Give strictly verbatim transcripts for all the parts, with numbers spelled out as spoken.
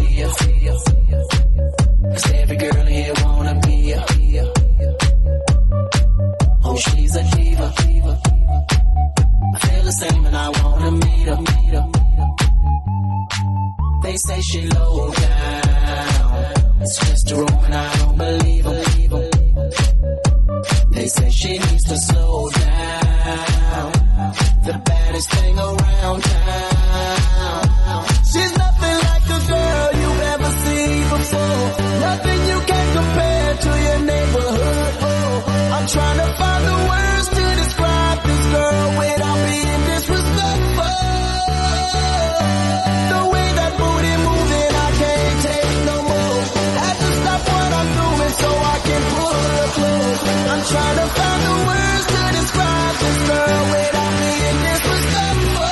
see ya. Cause every girl here wanna be ya. Oh, she's a diva. I feel the same and I wanna meet her. They say she low down. It's just a room and I don't believe them. They say she needs to slow down. The baddest thing around town. She's nothing like a girl you've ever seen before. Nothing you can compare to your neighborhood. Oh, I'm trying to find the words to describe this girl without being disrespectful. The way that booty moving, I can't take no more. Had to stop what I'm doing so I can pull her close. I'm trying to find the words to describe this girl without being disrespectful.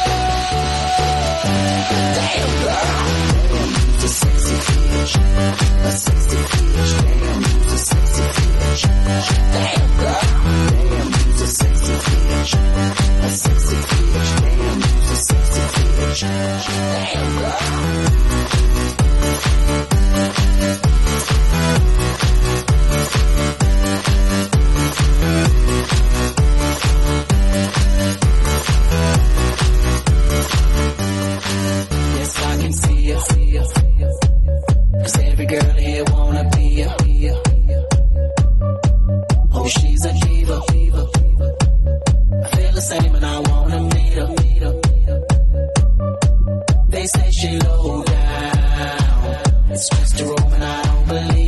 Damn girl, damn, you's a sexy bitch, a sexy bitch. Damn, you's a sexy bitch. Damn girl, damn, you's a sexy bitch, a sexy bitch. Damn, you's a sexy bitch. Damn girl. Cause every girl here wanna be ya. Oh, she's a diva. I feel the same and I wanna meet her. They say she low down. It's just a room and I don't believe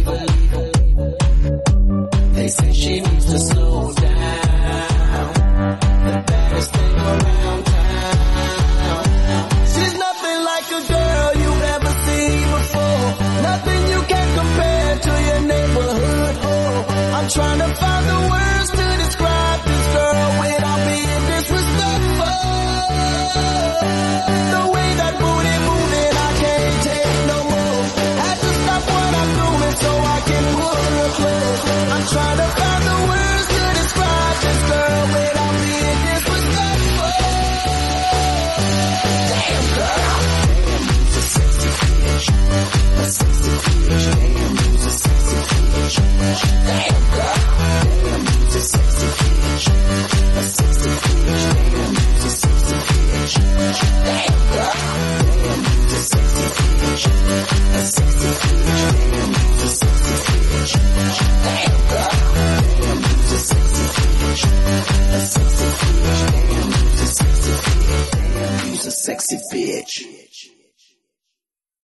her. They say she needs to slow down. The baddest thing around town. She's nothing like a girl you've ever seen before. Nothing you can compare to your neighborhood. Oh, I'm trying to find the words to describe this girl without being disrespectful. The way that booty moving, I can't take no more. Had to stop what I'm doing so I can pull her close. I'm trying to find the words to describe this girl without being disrespectful. Damn girl, damn, you's a sexy bitch, a sexy bitch. Damn, you's a sexy bitch. Damn girl, damn, you's a sexy bitch, a sexy bitch. Damn, you's a sexy bitch. Damn girl, damn, you's a sexy bitch, a sexy bitch. Damn, you's a sexy bitch. Damn girl, damn, you's a sexy bitch, a sexy bitch. Damn, you's a sexy bitch. Damn, you's a sexy bitch.